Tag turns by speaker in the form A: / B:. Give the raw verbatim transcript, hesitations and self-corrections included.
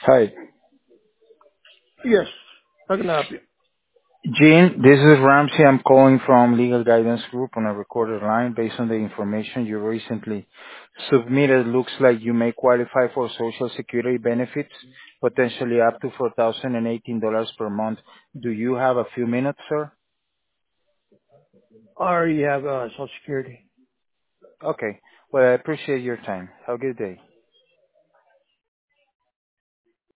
A: Hi.
B: Yes. How can I help you?
A: Gene, this is Ramsey. I'm calling from Legal Guidance Group on a recorded line. Based on the information you recently submitted, looks like you may qualify for Social Security benefits, potentially up to four thousand eighteen dollars per month. Do you have a few minutes, sir?
B: I already have uh, Social Security.
A: Okay. Well, I appreciate your time. Have a good day.